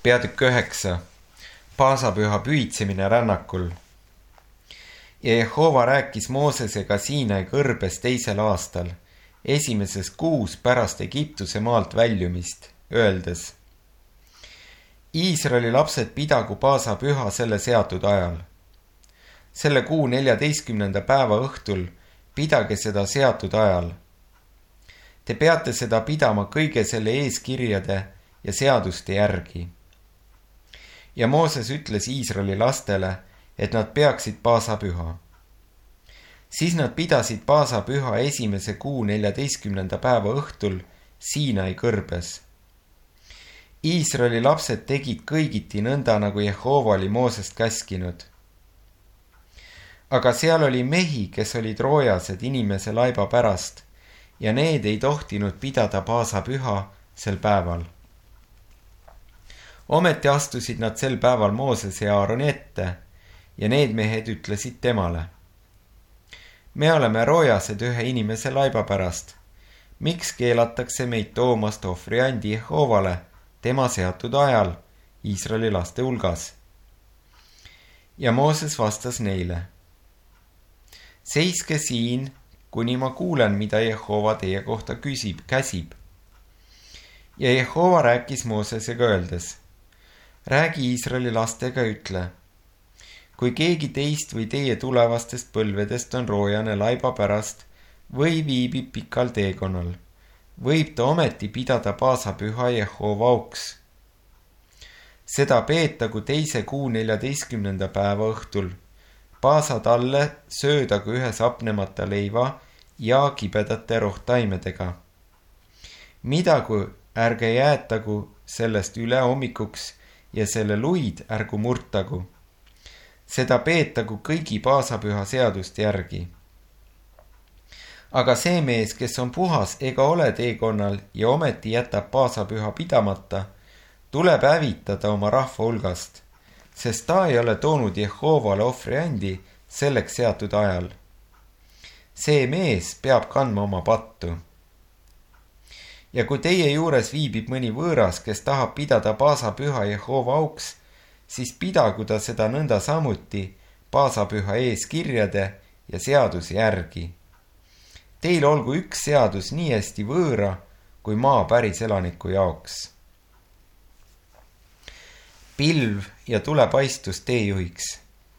Peatükk 9. Paasapüha pühitsemine rännakul. Ja Jehova rääkis Moosesega Siinai kõrbes 2. aastal, 1. kuus pärast Egiptuse maalt väljumist, öeldes: Iisraeli lapsed pidagu paasapüha selle seatud ajal. Selle kuu 14. päeva õhtul pidage seda seatud ajal. Te peate seda pidama kõige selle eeskirjade ja seaduste järgi. Ja Mooses ütles Iisraeli lastele, et nad peaksid paasapüha. Siis nad pidasid paasapüha 1. kuu 14. päeva õhtul Siinai kõrbes. Iisraeli lapsed tegid kõigiti nõnda, nagu Jehova oli Moosest käskinud. Aga seal oli mehi, kes olid roojased inimese laiba pärast, ja need ei tohtinud pidada paasapüha sel päeval. Ometi astusid nad sel päeval Moosese ja Aaroni ette, ja need mehed ütlesid temale: Me oleme roojased ühe inimese laiba pärast. Miks keelatakse meid toomast ohvriandi Jehovale tema seatud ajal Iisraeli laste hulgas? Ja Mooses vastas neile: Seiske siin, kuni ma kuulen, mida Jehova teie kohta käsib. Ja Jehova rääkis Moosesega öeldes: Räägi Iisraeli lastega, ütle: Kui keegi teist või teie tulevastest põlvedest on roojane laiba pärast või viibib pikal teekonnal, võib ta ometi pidada paasapüha Jehova auks. Seda peetagu 2. kuu 14. päeva õhtul, paasa talle söödagu ühe sapnemata leiva ja kibedate rohtaimedega. Midagu ärge jäätagu sellest üle hommikuks ja selle luid ärgu murtagu. Seda peetagu kõigi paasapüha seaduste järgi. Aga see mees, kes on puhas ega ole teekonnal ja ometi jätab paasapüha pidamata, tuleb hävitada oma rahva hulgast, sest ta ei ole toonud Jehovale ohvriandi selleks seatud ajal. See mees peab kandma oma pattu. Ja kui teie juures viibib mõni võõras, kes tahab pidada paasapüha Jehova auks, siis pidagu ta seda nõnda samuti paasapüha eeskirjade ja seaduse järgi. Teil olgu üks seadus nii hästi võõra kui maa päris elaniku jaoks. Pilv ja tulepaistus teejuhiks.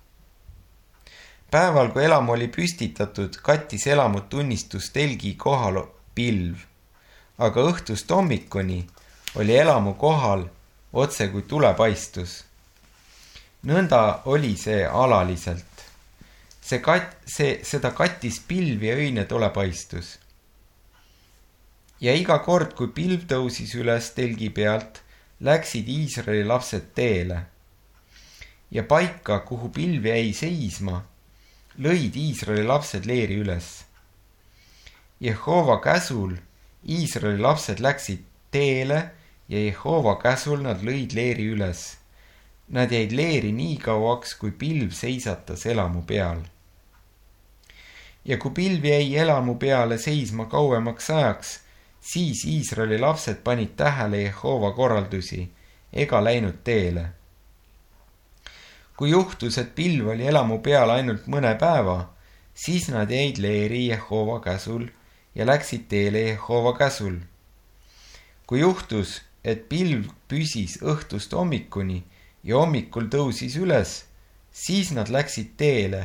Päeval, kui elamu oli püstitatud, kattis elamut tunnistustelgi kohal pilv, aga õhtust hommikuni oli elamu kohal otse kui tulepaistus. Nõnda oli see alaliselt. Seda kattis pilv ja öine tulepaistus. Ja iga kord, kui pilv tõusis üles telgi pealt, läksid Iisraeli lapsed teele. Ja paika, kuhu pilv jäi seisma, lõid Iisraeli lapsed leeri üles. Jehova käsul Iisraeli lapsed läksid teele ja Jehova käsul nad lõid leeri üles. Nad jäid leeri nii kauaks, kui pilv seisatas elamu peal. Ja kui pilv jäi elamu peale seisma kauemaks ajaks, siis Iisraeli lapsed panid tähele Jehova korraldusi ega läinud teele. Kui juhtus, et pilv oli elamu peal ainult mõne päeva, siis nad jäid leeri Jehova käsul ja läksid teele Jehova käsul. Kui juhtus, et pilv püsis õhtust hommikuni ja hommikul tõusis üles, siis nad läksid teele.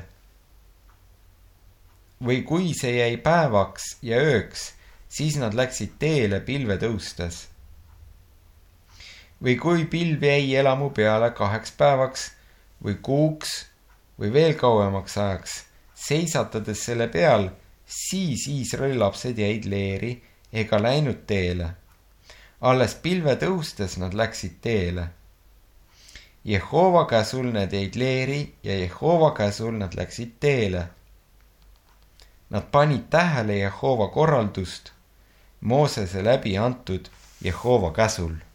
Või kui see jäi päevaks ja ööks, siis nad läksid teele pilve tõustes. Või kui pilv jäi elamu peale 2 päevaks või kuuks või veel kauemaks ajaks, seisatades selle peal, siis Iisraeli lapsed jäid leeri ega läinud teele. Alles pilve tõustes nad läksid teele. Jehova käsul nad jäid leeri ja Jehova käsul nad läksid teele. Nad panid tähele Jehova korraldust Moosese läbi antud Jehova käsul.